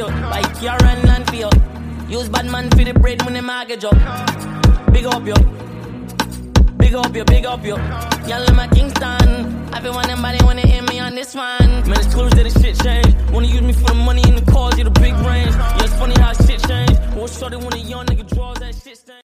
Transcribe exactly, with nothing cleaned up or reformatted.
you. Buy car and land for you. Use bad man for the bread when the mortgage up. Big up you. Big up you, big up you. Y'all in my Kingston. Everyone and body wanna hear me on this one. Man, it's close that the shit change. Wanna use me for the money and the cars, you the big range. Yeah, it's funny how shit change. Or shorty when a young nigga draws that shit stain.